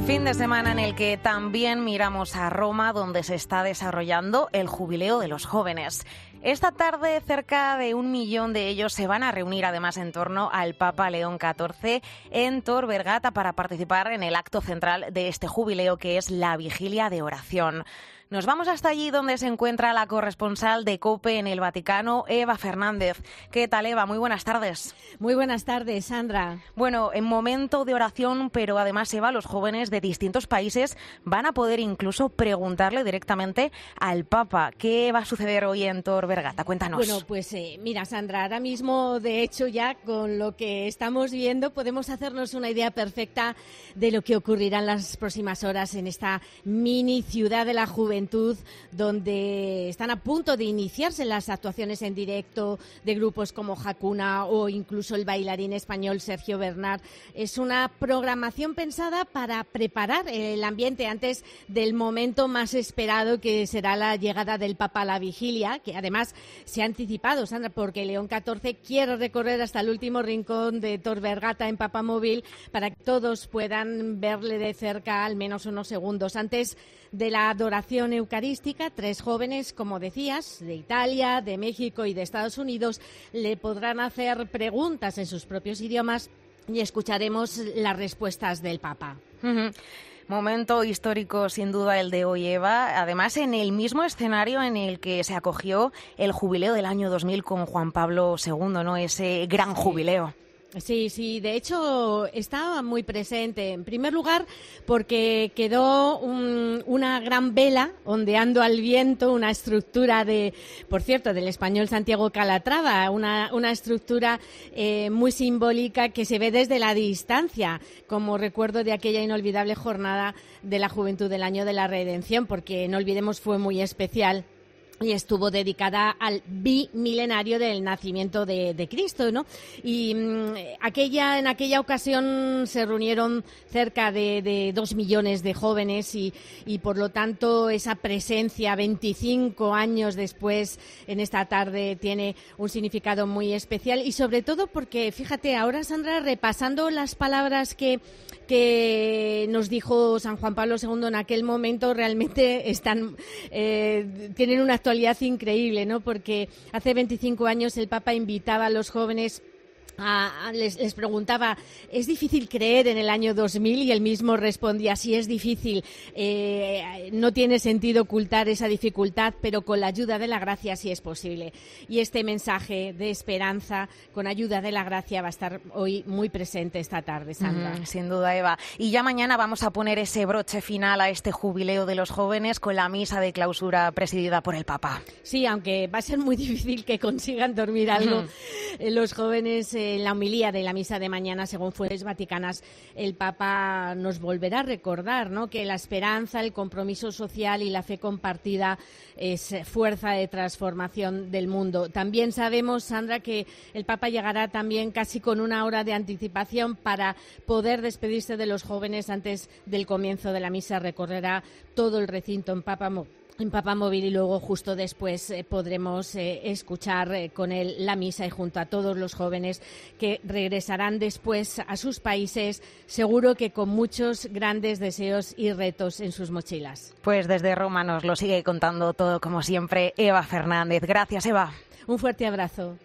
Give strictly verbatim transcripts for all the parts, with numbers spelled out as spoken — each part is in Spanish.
Fin de semana en el que también miramos a Roma, donde se está desarrollando el Jubileo de los Jóvenes. Esta tarde, cerca de un millón de ellos se van a reunir además en torno al Papa León catorce en Tor Vergata para participar en el acto central de este jubileo, que es la vigilia de oración. Nos vamos hasta allí donde se encuentra la corresponsal de COPE en el Vaticano, Eva Fernández. ¿Qué tal, Eva? Muy buenas tardes. Muy buenas tardes, Sandra. Bueno, en momento de oración, pero además, Eva, los jóvenes de distintos países van a poder incluso preguntarle directamente al Papa. ¿Qué va a suceder hoy en Tor Vergata? Cuéntanos. Bueno, pues eh, mira, Sandra, ahora mismo, de hecho, ya con lo que estamos viendo, podemos hacernos una idea perfecta de lo que ocurrirá en las próximas horas en esta mini ciudad de la juventud, donde están a punto de iniciarse las actuaciones en directo de grupos como Hakuna o incluso el bailarín español Sergio Bernard. Es una programación pensada para preparar el ambiente antes del momento más esperado, que será la llegada del Papa a la vigilia, que además se ha anticipado, Sandra, porque León catorce quiere recorrer hasta el último rincón de Tor Vergata en Papamóvil para que todos puedan verle de cerca al menos unos segundos. Antes de la adoración eucarística, tres jóvenes, como decías, de Italia, de México y de Estados Unidos, le podrán hacer preguntas en sus propios idiomas y escucharemos las respuestas del Papa. Uh-huh. Momento histórico, sin duda, el de hoy, Eva. Además, en el mismo escenario en el que se acogió el jubileo del año dos mil con Juan Pablo segundo, ¿no? Ese gran jubileo. Sí, sí, de hecho estaba muy presente. En primer lugar, porque quedó un, una gran vela ondeando al viento, una estructura de, por cierto, del español Santiago Calatrava, una, una estructura eh, muy simbólica que se ve desde la distancia, como recuerdo de aquella inolvidable jornada de la juventud del año de la Redención, porque no olvidemos fue muy especial. Y estuvo dedicada al bimilenario del nacimiento de, de Cristo, ¿no? Y mmm, aquella, en aquella ocasión se reunieron cerca de, de dos millones de jóvenes y, y, por lo tanto, esa presencia veinticinco años después en esta tarde tiene un significado muy especial y, sobre todo, porque, fíjate, ahora, Sandra, repasando las palabras que, que nos dijo San Juan Pablo segundo en aquel momento, realmente están, eh, tienen una actualidad increíble, ¿no? Porque hace veinticinco años el Papa invitaba a los jóvenes a, a, les, les preguntaba, ¿es difícil creer en el año dos mil? Y él mismo respondía, sí, es difícil, eh, no tiene sentido ocultar esa dificultad, pero con la ayuda de la gracia sí es posible. Y este mensaje de esperanza, con ayuda de la gracia, va a estar hoy muy presente esta tarde, Sandra. Mm, sin duda, Eva. Y ya mañana vamos a poner ese broche final a este jubileo de los jóvenes con la misa de clausura presidida por el Papa. Sí, aunque va a ser muy difícil que consigan dormir algo mm. los jóvenes. Eh, En la homilía de la misa de mañana, según fuentes vaticanas, el Papa nos volverá a recordar, ¿no?, que la esperanza, el compromiso social y la fe compartida es fuerza de transformación del mundo. También sabemos, Sandra, que el Papa llegará también casi con una hora de anticipación para poder despedirse de los jóvenes antes del comienzo de la misa. Recorrerá todo el recinto en Papamóvil. En Papamóvil y luego justo después eh, podremos eh, escuchar eh, con él la misa y junto a todos los jóvenes que regresarán después a sus países, seguro que con muchos grandes deseos y retos en sus mochilas. Pues desde Roma nos lo sigue contando todo, como siempre, Eva Fernández. Gracias, Eva. Un fuerte abrazo.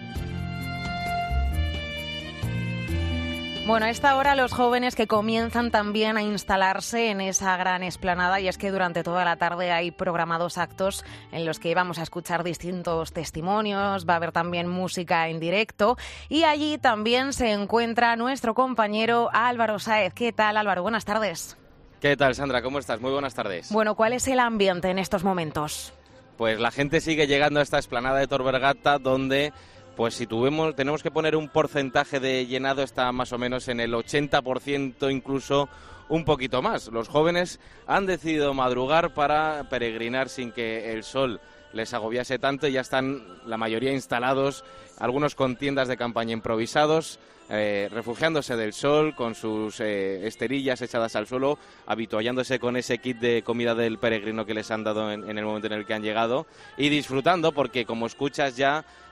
Bueno, a esta hora los jóvenes que comienzan también a instalarse en esa gran explanada, y es que durante toda la tarde hay programados actos en los que vamos a escuchar distintos testimonios, va a haber también música en directo y allí también se encuentra nuestro compañero Álvaro Sáez. ¿Qué tal, Álvaro? Buenas tardes. ¿Qué tal, Sandra? ¿Cómo estás? Muy buenas tardes. Bueno, ¿cuál es el ambiente en estos momentos? Pues la gente sigue llegando a esta explanada de Tor Vergata, donde... Pues si tuvimos, tenemos que poner un porcentaje de llenado, está más o menos en el ochenta por ciento, incluso un poquito más. Los jóvenes han decidido madrugar para peregrinar sin que el sol les agobiase tanto y ya están la mayoría instalados, algunos con tiendas de campaña improvisados, eh, refugiándose del sol, con sus eh, esterillas echadas al suelo, habituallándose con ese kit de comida del peregrino que les han dado en, en el momento en el que han llegado y disfrutando porque, como escuchas ya,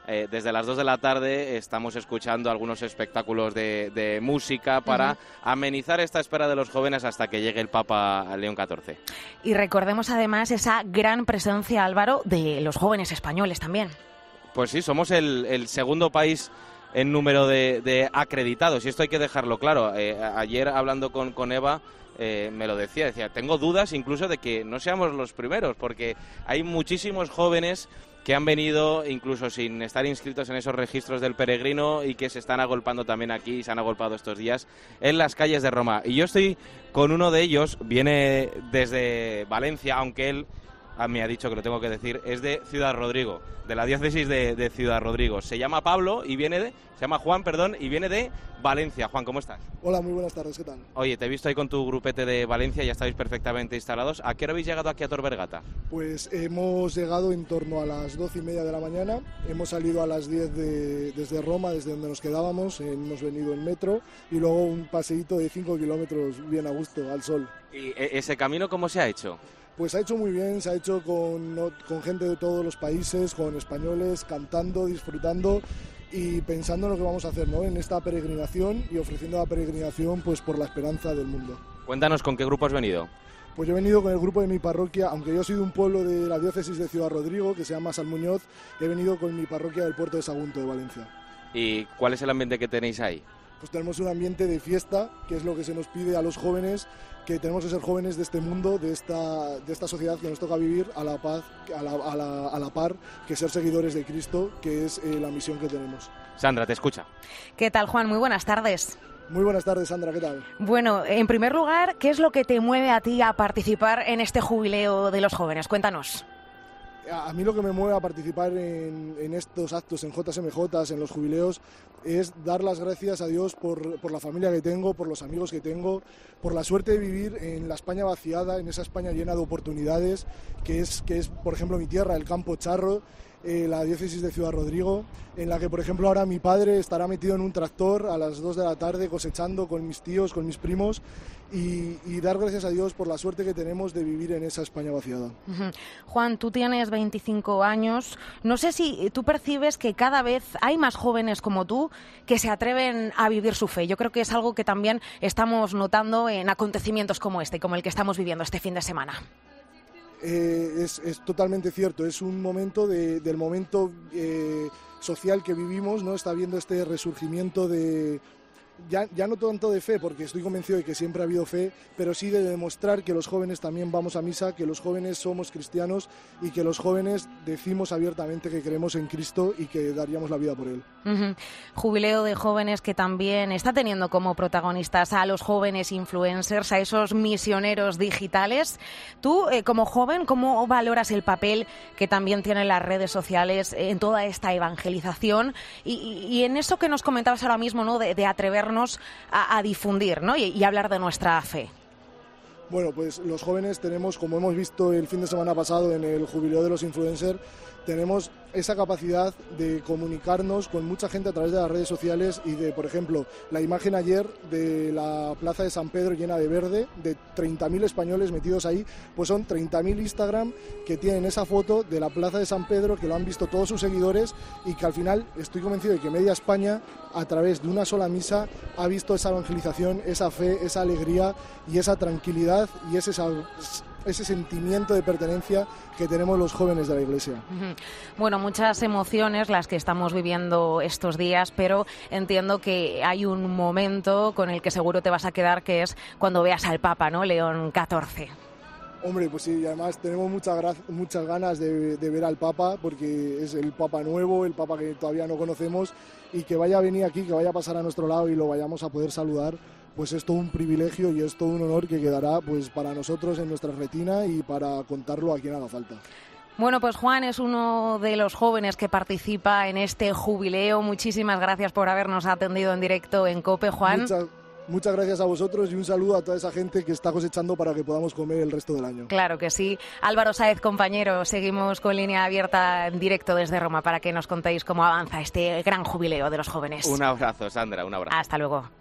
eh, desde las dos de la tarde estamos escuchando algunos espectáculos de, de música para uh-huh. amenizar esta espera de los jóvenes hasta que llegue el Papa León catorce. Y recordemos además esa gran presencia, Álvaro, de los jóvenes españoles también. Pues sí, somos el, el segundo país en número de, de acreditados, y esto hay que dejarlo claro. Eh, ayer hablando con, con Eva eh, me lo decía, decía, tengo dudas incluso de que no seamos los primeros, porque hay muchísimos jóvenes que han venido incluso sin estar inscritos en esos registros del peregrino y que se están agolpando también aquí y se han agolpado estos días en las calles de Roma. Y yo estoy con uno de ellos, viene desde Valencia, aunque él me ha dicho que lo tengo que decir, es de Ciudad Rodrigo, de la diócesis de, de Ciudad Rodrigo. Se llama Pablo y viene de, se llama Juan, perdón, y viene de Valencia. Juan, ¿cómo estás? Hola, muy buenas tardes, ¿qué tal? Oye, te he visto ahí con tu grupete de Valencia, ya estáis perfectamente instalados. ¿A qué hora habéis llegado aquí a Tor Vergata? Pues hemos llegado en torno a las doce y media de la mañana, hemos salido a las diez de, desde Roma, desde donde nos quedábamos, hemos venido en metro y luego un paseíto de cinco kilómetros bien a gusto, al sol. ¿Y ese camino cómo se ha hecho? Pues se ha hecho muy bien, se ha hecho con, con gente de todos los países, con españoles, cantando, disfrutando y pensando en lo que vamos a hacer, ¿no?, en esta peregrinación y ofreciendo la peregrinación pues por la esperanza del mundo. Cuéntanos, ¿con qué grupo has venido? Pues yo he venido con el grupo de mi parroquia, aunque yo soy de un pueblo de la diócesis de Ciudad Rodrigo que se llama San Muñoz, he venido con mi parroquia del puerto de Sagunto de Valencia. ¿Y cuál es el ambiente que tenéis ahí? Pues tenemos un ambiente de fiesta, que es lo que se nos pide a los jóvenes, que tenemos que ser jóvenes de este mundo, de esta, de esta sociedad que nos toca vivir a la paz, a la, a la, a la par, que ser seguidores de Cristo, que es eh, la misión que tenemos. Sandra, te escucha. ¿Qué tal, Juan? Muy buenas tardes. Muy buenas tardes, Sandra, ¿qué tal? Bueno, en primer lugar, ¿qué es lo que te mueve a ti a participar en este jubileo de los jóvenes? Cuéntanos. A mí lo que me mueve a participar en, en estos actos, en J S M J, en los jubileos, es dar las gracias a Dios por, por la familia que tengo, por los amigos que tengo, por la suerte de vivir en la España vaciada, en esa España llena de oportunidades, que es, que es por ejemplo, mi tierra, el Campo Charro, eh, la diócesis de Ciudad Rodrigo, en la que, por ejemplo, ahora mi padre estará metido en un tractor a las dos de la tarde cosechando con mis tíos, con mis primos, y, y dar gracias a Dios por la suerte que tenemos de vivir en esa España vaciada. Uh-huh. Juan, tú tienes veinticinco años. No sé si tú percibes que cada vez hay más jóvenes como tú que se atreven a vivir su fe. Yo creo que es algo que también estamos notando en acontecimientos como este, como el que estamos viviendo este fin de semana. Eh, es, es totalmente cierto, es un momento de, del momento eh, social que vivimos, ¿no? Está habiendo este resurgimiento de... Ya, ya no tanto de fe, porque estoy convencido de que siempre ha habido fe, pero sí de demostrar que los jóvenes también vamos a misa, que los jóvenes somos cristianos y que los jóvenes decimos abiertamente que creemos en Cristo y que daríamos la vida por Él. Uh-huh. Jubileo de jóvenes que también está teniendo como protagonistas a los jóvenes influencers, a esos misioneros digitales. Tú, eh, como joven, ¿cómo valoras el papel que también tienen las redes sociales en toda esta evangelización y, y, y en eso que nos comentabas ahora mismo, ¿no?, de, de atrevernos A, a difundir, ¿no?, y, y hablar de nuestra fe? Bueno, pues los jóvenes tenemos, como hemos visto el fin de semana pasado en el jubileo de los influencers, tenemos esa capacidad de comunicarnos con mucha gente a través de las redes sociales y de, por ejemplo, la imagen ayer de la plaza de San Pedro llena de verde, de treinta mil españoles metidos ahí, pues son treinta mil Instagram que tienen esa foto de la plaza de San Pedro, que lo han visto todos sus seguidores y que al final estoy convencido de que media España, a través de una sola misa, ha visto esa evangelización, esa fe, esa alegría y esa tranquilidad y ese, ese sentimiento de pertenencia que tenemos los jóvenes de la Iglesia. Bueno, muchas emociones las que estamos viviendo estos días, pero entiendo que hay un momento con el que seguro te vas a quedar, que es cuando veas al Papa, ¿no?, León catorce. Hombre, pues sí, y además tenemos muchas, muchas ganas de, de ver al Papa, porque es el Papa nuevo, el Papa que todavía no conocemos, y que vaya a venir aquí, que vaya a pasar a nuestro lado y lo vayamos a poder saludar, pues es todo un privilegio y es todo un honor que quedará pues para nosotros en nuestra retina y para contarlo a quien haga falta. Bueno, pues Juan es uno de los jóvenes que participa en este jubileo. Muchísimas gracias por habernos atendido en directo en COPE, Juan. Muchas, muchas gracias a vosotros y un saludo a toda esa gente que está cosechando para que podamos comer el resto del año. Claro que sí. Álvaro Sáez, compañero, seguimos con línea abierta en directo desde Roma para que nos contéis cómo avanza este gran jubileo de los jóvenes. Un abrazo, Sandra, un abrazo. Hasta luego.